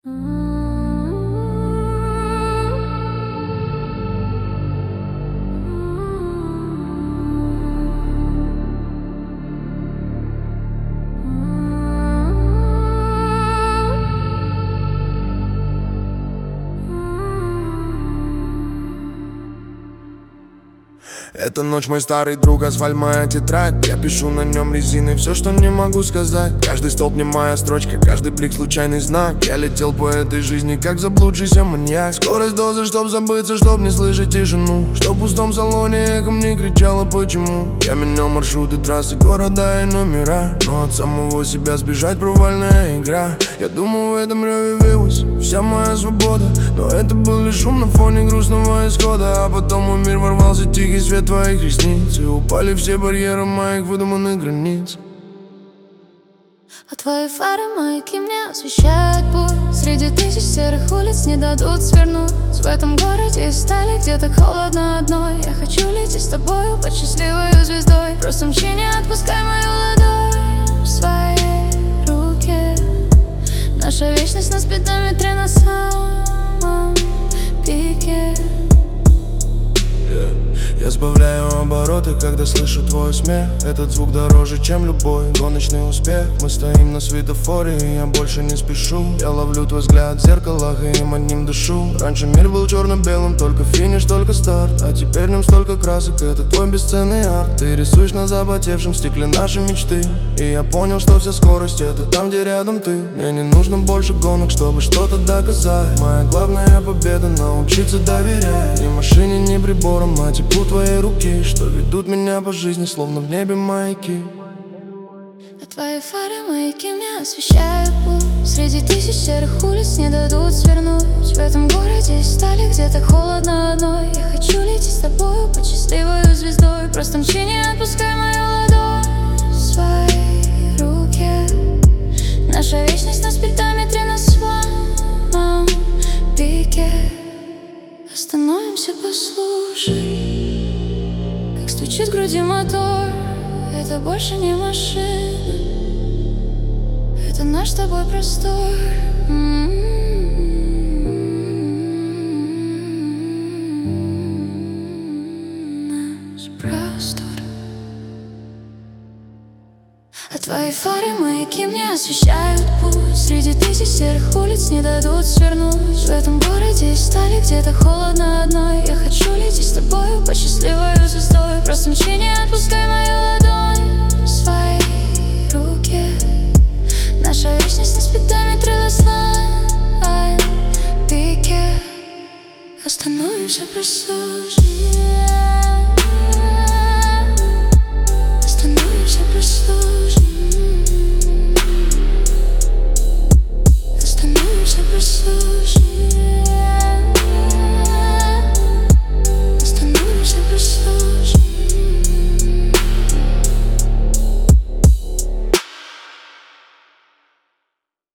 Эта ночь мой старый друг, асфальт моя тетрадь. Я пишу на нем резиной все, что не могу сказать. Каждый столб не моя строчка, каждый блик случайный знак. Я летел по этой жизни, как заблудшийся маньяк. Скорость дозы, чтоб забыться, чтоб не слышать тишину. Чтоб в пустом салоне эхом не кричало почему. Я менял маршруты, трассы, города и номера, но от самого себя сбежать провальная игра. Я думал, в этом реве вилась вся моя свобода, но это был лишь шум на фоне грустного исхода. А потом в мир ворвался тихий свет твоих ресниц, и упали все барьеры моих выдуманных границ. А твои фары маяки мне освещают путь. Среди тысяч серых улиц не дадут свернуть. В этом городе из стали, где так холодно одной. Я хочу лететь с тобою под счастливой звездой. Просто мчи, не отпускай мою ладонь в своей руке. Наша вечность на спидометре на самом пике. Я сбавляю обороты, когда слышу твой смех. Этот звук дороже, чем любой гоночный успех. Мы стоим на светофоре, и я больше не спешу. Я ловлю твой взгляд в зеркалах, и им одним дышу. Раньше мир был черно-белым, только финиш, только старт. А теперь в нем столько красок, это твой бесценный арт. Ты рисуешь на запотевшем стекле наши мечты. И я понял, что вся скорость — это там, где рядом ты. Мне не нужно больше гонок, чтобы что-то доказать. Моя главная победа — научиться доверять. Ни машине, ни приборам, а теплу твоей руки, что ведут меня по жизни, словно в небе маяки. А твои фары маяки мне освещают путь. Среди тысяч серых улиц не дадут свернуть. В этом городе из стали, где так холодно одной. Я хочу лететь с тобою под счастливой звездой. Просто мчи, не отпускай мою ладонь в своей руке. Наша вечность на спидометре на самом пике. Остановимся, послушай, как стучит в груди мотор. Это больше не машина, это наш с тобой простор. Наш простор. А твои фары маяки мне освещают путь. Среди тысяч серых улиц не дадут свернуть. В этом городе из стали, где-то холодно одной. Я хочу лететь с тобою под счастливой звездой. Просто мчи, не отпускай мою ладонь в своей руке. Наша вечность на спидометре на самом пике. Остановимся, послушай.